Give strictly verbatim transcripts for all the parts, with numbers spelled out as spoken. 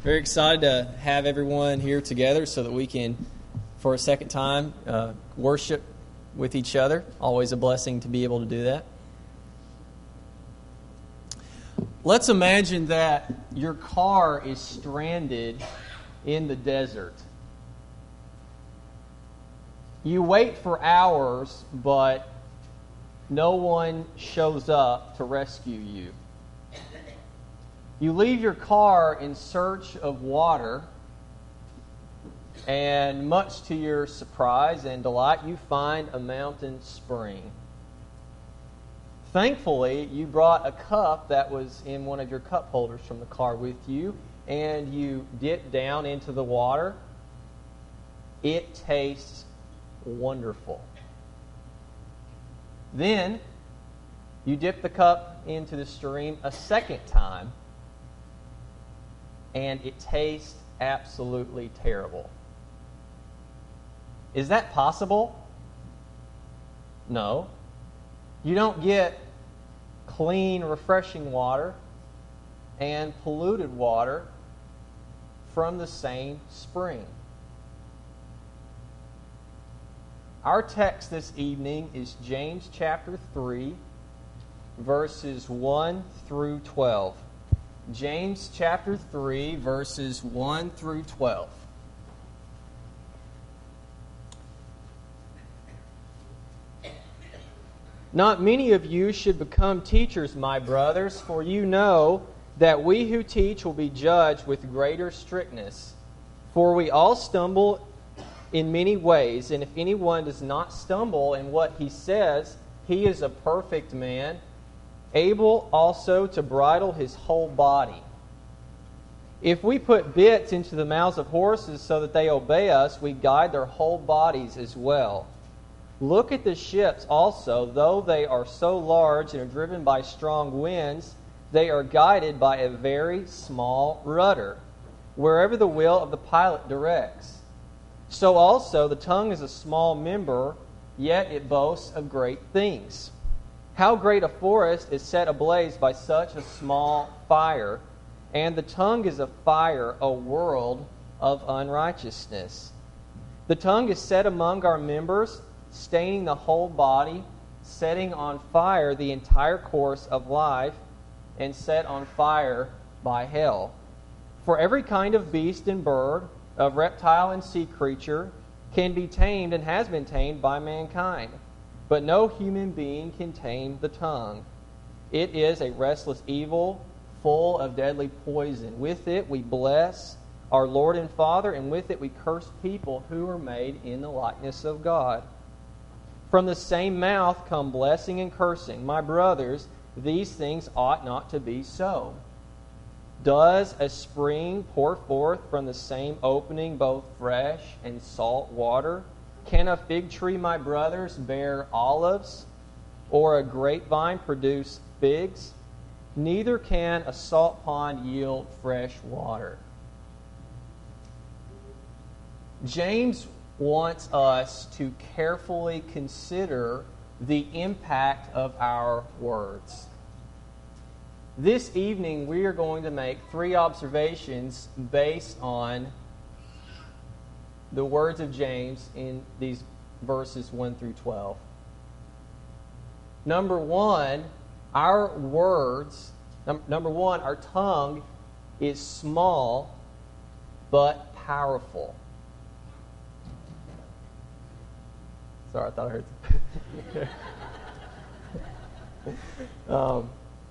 Very excited to have everyone here together so that we can, for a second time, uh, worship with each other. Always a blessing to be able to do that. Let's imagine that your car is stranded in the desert. You wait for hours, but no one shows up to rescue you. You leave your car in search of water, and much to your surprise and delight, you find a mountain spring. Thankfully, you brought a cup that was in one of your cup holders from the car with you, and you dip down into the water. It tastes wonderful. Then, you dip the cup into the stream a second time, and it tastes absolutely terrible. Is that possible? No. You don't get clean, refreshing water and polluted water from the same spring. Our text this evening is James chapter three, verses one through twelve. James chapter three, verses one through twelve. Not many of you should become teachers, my brothers, for you know that we who teach will be judged with greater strictness. For we all stumble in many ways, and if anyone does not stumble in what he says, he is a perfect man, able also to bridle his whole body. If we put bits into the mouths of horses so that they obey us, we guide their whole bodies as well. Look at the ships also, though they are so large and are driven by strong winds, they are guided by a very small rudder, wherever the will of the pilot directs. So also the tongue is a small member, yet it boasts of great things. How great a forest is set ablaze by such a small fire, and the tongue is a fire, a world of unrighteousness. The tongue is set among our members, staining the whole body, setting on fire the entire course of life, and set on fire by hell. For every kind of beast and bird, of reptile and sea creature, can be tamed and has been tamed by mankind. But no human being can tame the tongue. It is a restless evil, full of deadly poison. With it we bless our Lord and Father, and with it we curse people who are made in the likeness of God. From the same mouth come blessing and cursing. My brothers, these things ought not to be so. Does a spring pour forth from the same opening both fresh and salt water? Can a fig tree, my brothers, bear olives, or a grapevine produce figs? Neither can a salt pond yield fresh water. James wants us to carefully consider the impact of our words. This evening, we are going to make three observations based on the words of James in these verses one through twelve. Number one, our words, num- number one, our tongue is small but powerful. Sorry, I thought I heard something. um,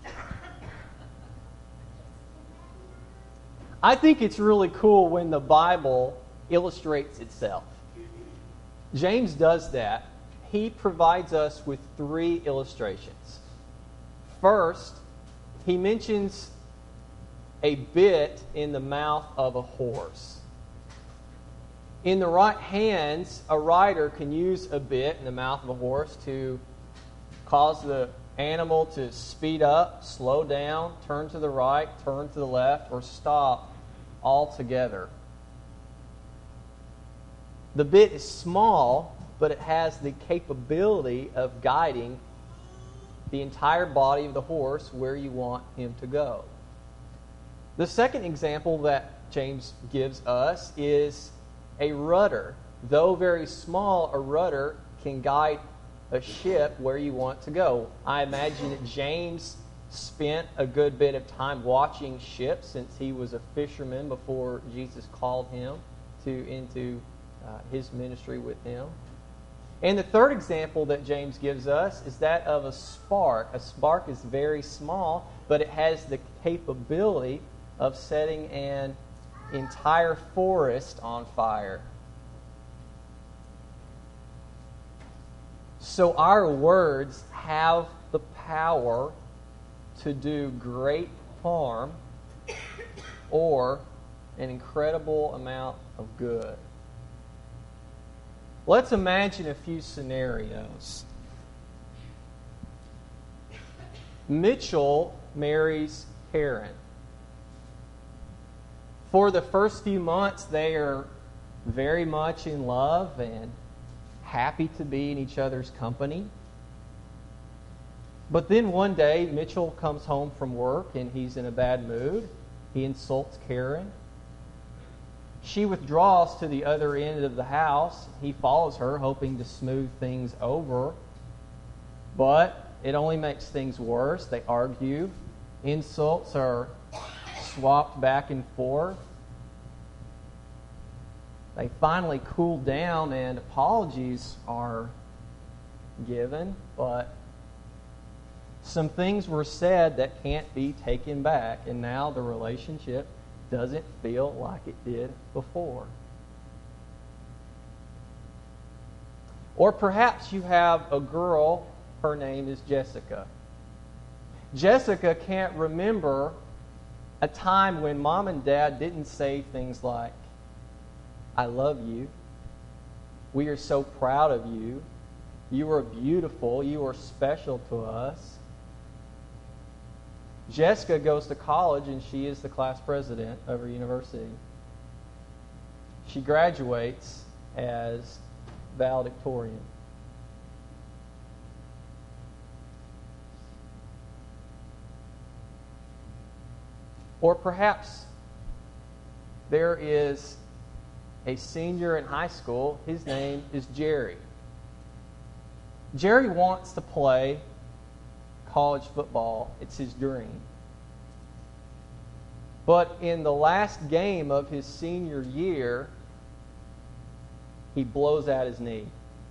I think it's really cool when the Bible illustrates itself. James does that. He provides us with three illustrations. First, he mentions a bit in the mouth of a horse. In the right hands, a rider can use a bit in the mouth of a horse to cause the animal to speed up, slow down, turn to the right, turn to the left, or stop altogether. The bit is small, but it has the capability of guiding the entire body of the horse where you want him to go. The second example that James gives us is a rudder. Though very small, a rudder can guide a ship where you want to go. I imagine that James spent a good bit of time watching ships since he was a fisherman before Jesus called him to into uh, his ministry with him. And the third example that James gives us is that of a spark. A spark is very small, but it has the capability of setting an entire forest on fire. So our words have the power to do great harm or an incredible amount of good. Let's imagine a few scenarios. Mitchell marries Karen. For the first few months, they are very much in love and happy to be in each other's company. But then one day, Mitchell comes home from work and he's in a bad mood. He insults Karen. She withdraws to the other end of the house. He follows her, hoping to smooth things over. But it only makes things worse. They argue. Insults are swapped back and forth. They finally cool down and apologies are given, but some things were said that can't be taken back, and now the relationship doesn't feel like it did before. Or perhaps you have a girl, her name is Jessica. Jessica can't remember a time when mom and dad didn't say things like, I love you. We are so proud of you. You are beautiful. You are special to us. Jessica goes to college and she is the class president of her university. She graduates as valedictorian. Or perhaps there is a senior in high school. His name is Jerry. Jerry wants to play college football. It's his dream. But in the last game of his senior year, he blows out his knee.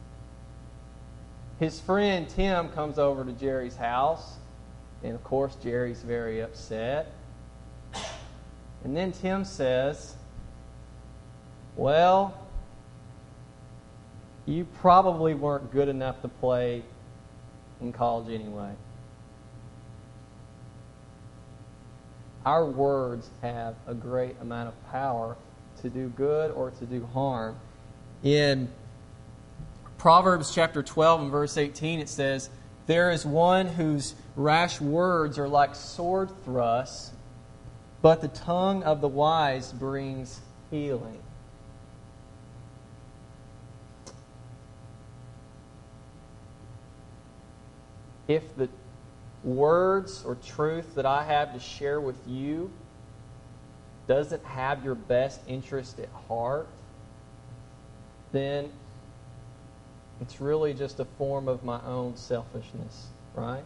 His friend Tim comes over to Jerry's house, and of course Jerry's very upset. And then Tim says, well, you probably weren't good enough to play in college anyway. Our words have a great amount of power to do good or to do harm. In Proverbs chapter twelve and verse eighteen, it says, there is one whose rash words are like sword thrusts, but the tongue of the wise brings healing. If the words or truth that I have to share with you doesn't have your best interest at heart, then it's really just a form of my own selfishness, right?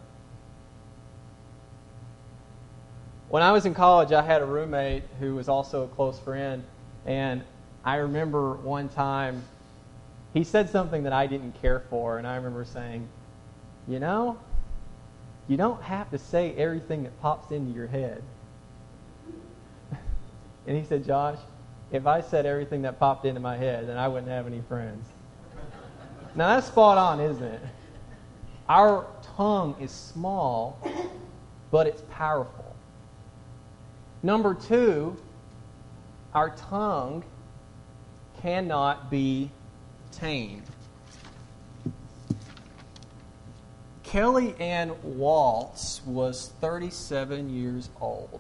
When I was in college, I had a roommate who was also a close friend, and I remember one time he said something that I didn't care for, and I remember saying, you know, you don't have to say everything that pops into your head. And he said, Josh, if I said everything that popped into my head, then I wouldn't have any friends. Now that's spot on, isn't it? Our tongue is small, but it's powerful. Number two, our tongue cannot be tamed. Kelly Ann Waltz was thirty-seven years old.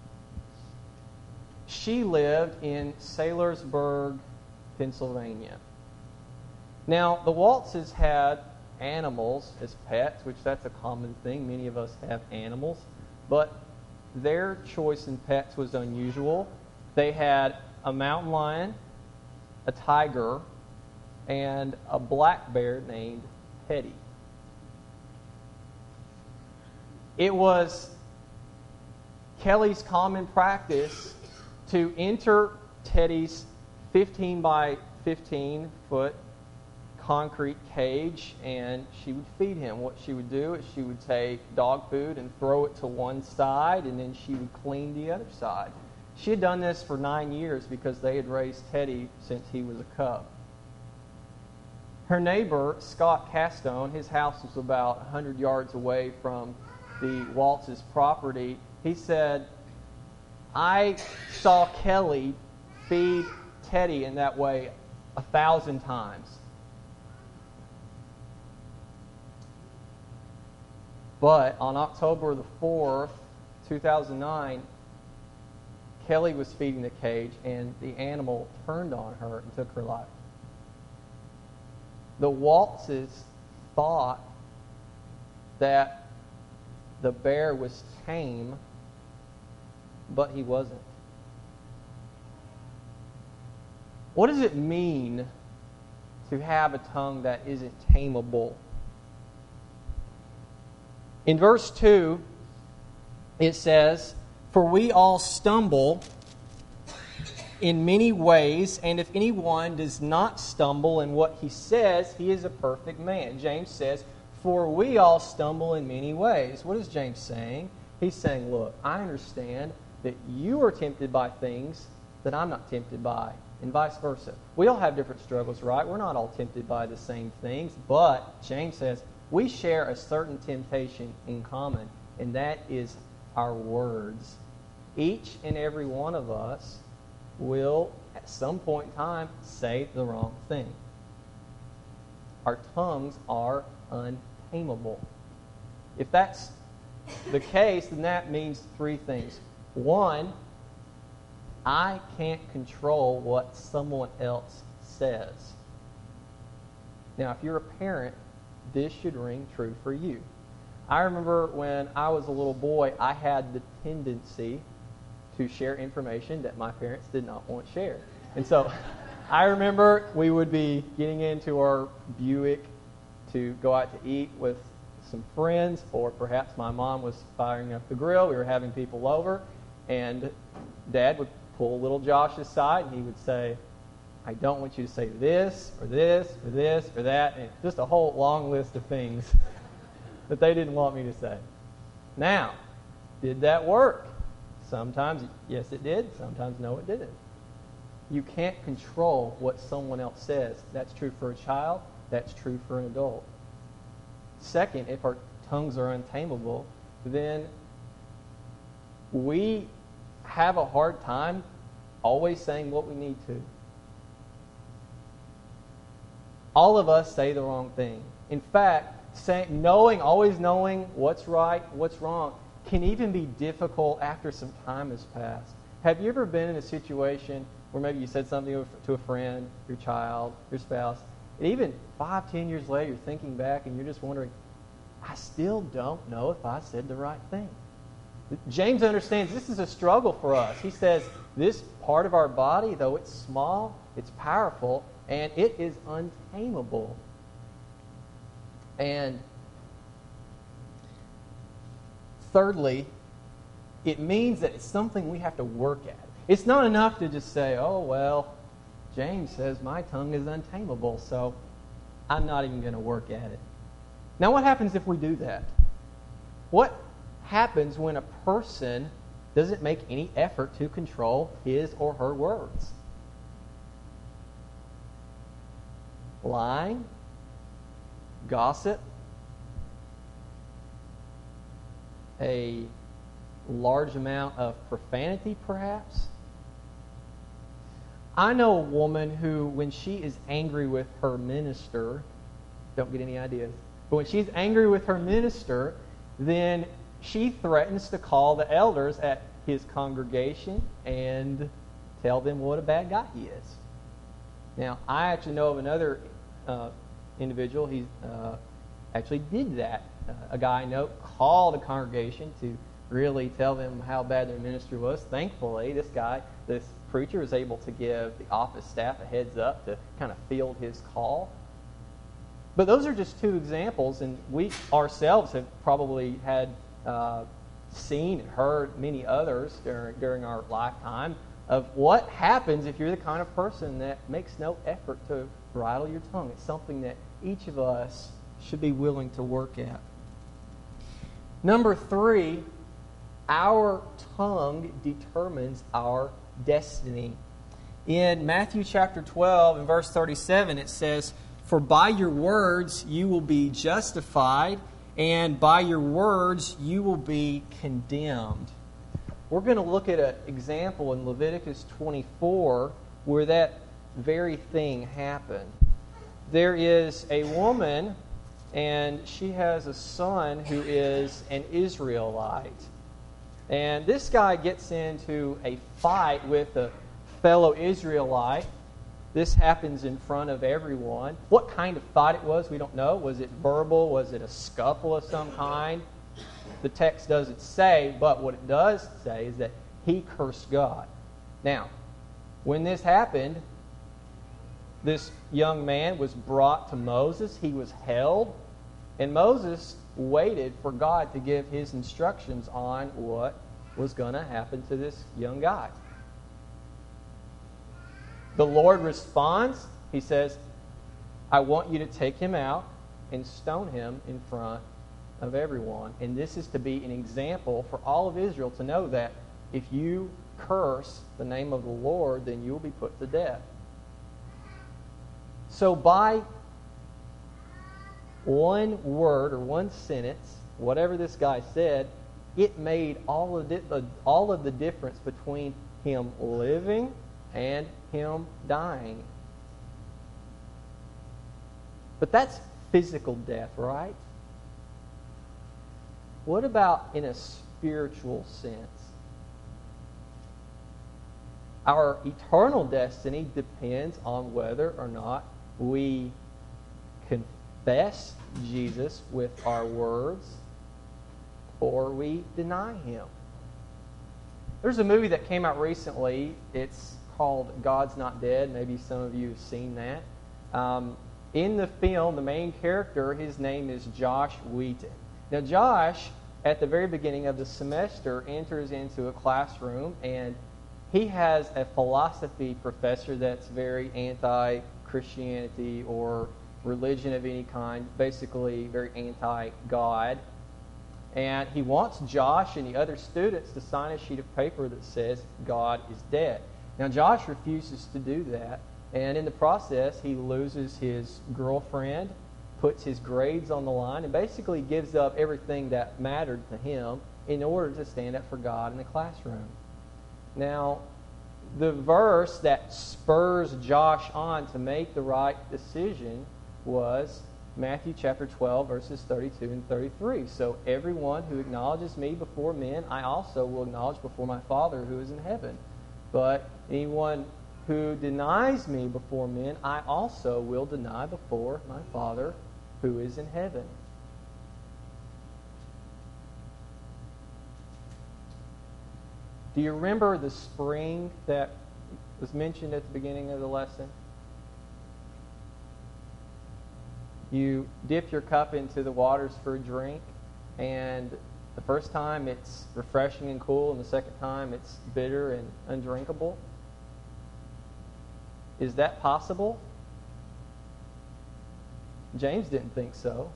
She lived in Saylorsburg, Pennsylvania. Now, the Waltzes had animals as pets, which that's a common thing. Many of us have animals. But their choice in pets was unusual. they had a mountain lion, a tiger, and a black bear named Teddy. It was Kelly's common practice to enter Teddy's fifteen by fifteen foot concrete cage, and she would feed him. What she would do is she would take dog food and throw it to one side, and then she would clean the other side. She had done this for nine years because they had raised Teddy since he was a cub. Her neighbor, Scott Castone, his house was about one hundred yards away from the Waltz's property. He said, I saw Kelly feed Teddy in that way a thousand times. But on October the fourth, two thousand nine, Kelly was feeding the cage, and the animal turned on her and took her life. The Waltzes thought that the bear was tame, but he wasn't. What does it mean to have a tongue that isn't tameable? In verse two, it says, for we all stumble in many ways, and if anyone does not stumble in what he says, he is a perfect man. James says, for we all stumble in many ways. What is James saying? He's saying, look, I understand that you are tempted by things that I'm not tempted by, and vice versa. We all have different struggles, right? We're not all tempted by the same things, but James says we share a certain temptation in common, and that is our words. Each and every one of us will, at some point in time, say the wrong thing. Our tongues are untamable. If that's the case, then that means three things. One, I can't control what someone else says. Now, if you're a parent, this should ring true for you. I remember when I was a little boy, I had the tendency to share information that my parents did not want shared. And so I remember we would be getting into our Buick to go out to eat with some friends, or perhaps my mom was firing up the grill. We were having people over, and Dad would pull little Josh aside, and he would say, I don't want you to say this, or this, or this, or that, and just a whole long list of things that they didn't want me to say. Now, did that work? Sometimes, yes, it did. Sometimes, no, it didn't. You can't control what someone else says. That's true for a child. That's true for an adult. Second, if our tongues are untamable, then we have a hard time always saying what we need to. All of us say the wrong thing. In fact, say, knowing, always knowing what's right, what's wrong, can even be difficult after some time has passed. Have you ever been in a situation where maybe you said something to a friend, your child, your spouse, and even five, ten years later, you're thinking back and you're just wondering, I still don't know if I said the right thing. James understands this is a struggle for us. He says this part of our body, though it's small, it's powerful, and it is untamable. And thirdly, it means that it's something we have to work at. It's not enough to just say, oh, well, James says my tongue is untamable, so I'm not even going to work at it. Now, what happens if we do that? What happens when a person doesn't make any effort to control his or her words? Lying, gossip, a large amount of profanity, perhaps. I know a woman who, when she is angry with her minister, don't get any ideas, but when she's angry with her minister, then she threatens to call the elders at his congregation and tell them what a bad guy he is. Now, I actually know of another uh, individual. He uh, actually did that. Uh, a guy I know called a congregation to really tell them how bad their minister was. Thankfully, this guy, this preacher is able to give the office staff a heads up to kind of field his call. But those are just two examples, and we ourselves have probably had uh, seen and heard many others during, during our lifetime of what happens if you're the kind of person that makes no effort to bridle your tongue. It's something that each of us should be willing to work at. Number three, our tongue determines our destiny. In Matthew chapter twelve and verse thirty-seven, it says, "For by your words you will be justified, and by your words you will be condemned." We're going to look at an example in Leviticus twenty-four where that very thing happened. There is a woman, and she has a son who is an Israelite. And this guy gets into a fight with a fellow Israelite. This happens in front of everyone. What kind of fight it was, we don't know. Was it verbal? Was it a scuffle of some kind? The text doesn't say, but what it does say is that he cursed God. Now, when this happened, this young man was brought to Moses. He was held, and Moses waited for God to give his instructions on what was going to happen to this young guy. The Lord responds. He says, "I want you to take him out and stone him in front of everyone." And this is to be an example for all of Israel to know that if you curse the name of the Lord, then you will be put to death. So by one word or one sentence, whatever this guy said, it made all of the, all of the difference between him living and him dying. But that's physical death, right? What about in a spiritual sense? Our eternal destiny depends on whether or not we confess Jesus with our words or we deny him. There's a movie that came out recently. It's called God's Not Dead. Maybe some of you have seen that. Um, in the film, the main character, his name is Josh Wheaton. Now, Josh, at the very beginning of the semester, enters into a classroom, and he has a philosophy professor that's very anti-Christianity or religion of any kind, basically very anti-God. And he wants Josh and the other students to sign a sheet of paper that says God is dead. Now, Josh refuses to do that, and in the process, he loses his girlfriend, puts his grades on the line, and basically gives up everything that mattered to him in order to stand up for God in the classroom. Now, the verse that spurs Josh on to make the right decision was Matthew chapter twelve, verses thirty-two and thirty-three. "So everyone who acknowledges me before men, I also will acknowledge before my Father who is in heaven. But anyone who denies me before men, I also will deny before my Father who is in heaven." Do you remember the spring that was mentioned at the beginning of the lesson? You dip your cup into the waters for a drink, and the first time it's refreshing and cool, and the second time it's bitter and undrinkable. Is that possible? James didn't think so.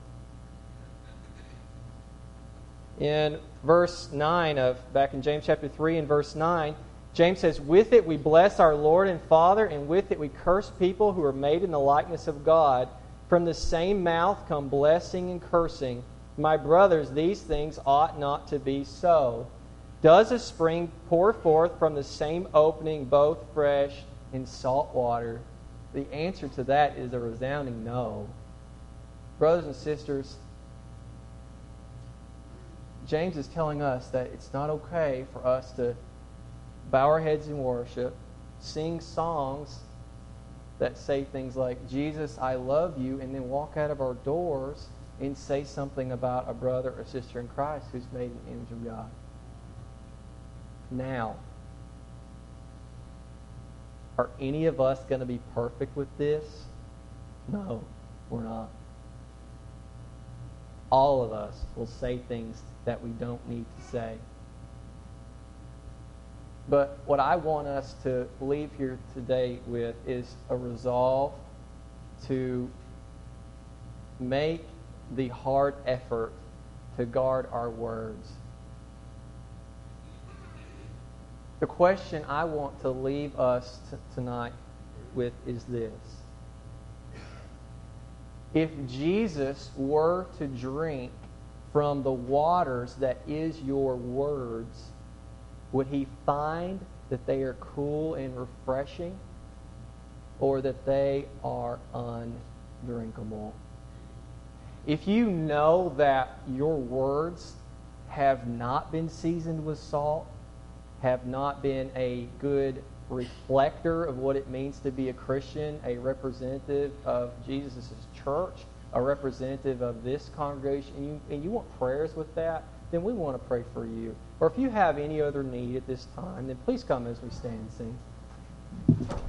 In verse nine of, back in James chapter three and verse nine, James says, "With it we bless our Lord and Father, and with it we curse people who are made in the likeness of God. From the same mouth come blessing and cursing. My brothers, these things ought not to be so. Does a spring pour forth from the same opening both fresh and salt water?" The answer to that is a resounding no. Brothers and sisters, James is telling us that it's not okay for us to bow our heads in worship, sing songs that say things like, "Jesus, I love you," and then walk out of our doors and say something about a brother or sister in Christ who's made in the image of God. Now, Are any of us going to be perfect with this? No, we're not. All of us will say things that we don't need to say. But what I want us to leave here today with is a resolve to make the hard effort to guard our words. The question I want to leave us t- tonight with is this. If Jesus were to drink from the waters that is your words, would he find that they are cool and refreshing, or that they are undrinkable? If you know that your words have not been seasoned with salt, have not been a good reflector of what it means to be a Christian, a representative of Jesus' church, a representative of this congregation, and you, and you want prayers with that, then we want to pray for you. Or if you have any other need at this time, then please come as we stand and sing.